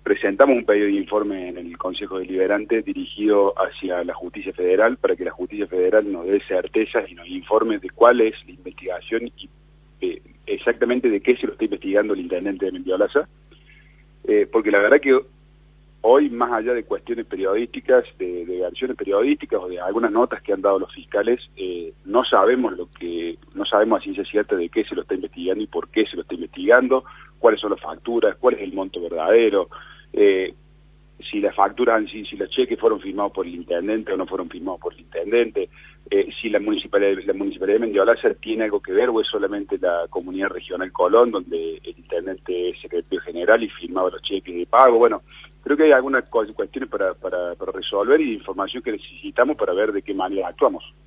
presentamos un pedido de informe en el Consejo Deliberante dirigido hacia la Justicia Federal para que la Justicia Federal nos dé certezas y nos informe de cuál es la investigación y exactamente de qué se lo está investigando el intendente de Mendiolaza, porque la verdad que hoy, más allá de cuestiones periodísticas, de versiones periodísticas o de algunas notas que han dado los fiscales, no sabemos a ciencia cierta de qué se lo está investigando y por qué se lo está investigando, cuáles son las facturas, cuál es el monto verdadero, si las facturas, si los cheques fueron firmados por el intendente o no fueron firmados por el intendente, si la municipalidad de Mendiolaza tiene algo que ver o es solamente la comunidad regional Colón, donde el intendente es secretario general y firmaba los cheques de pago. Bueno, creo que hay algunas cuestiones para resolver y información que necesitamos para ver de qué manera actuamos.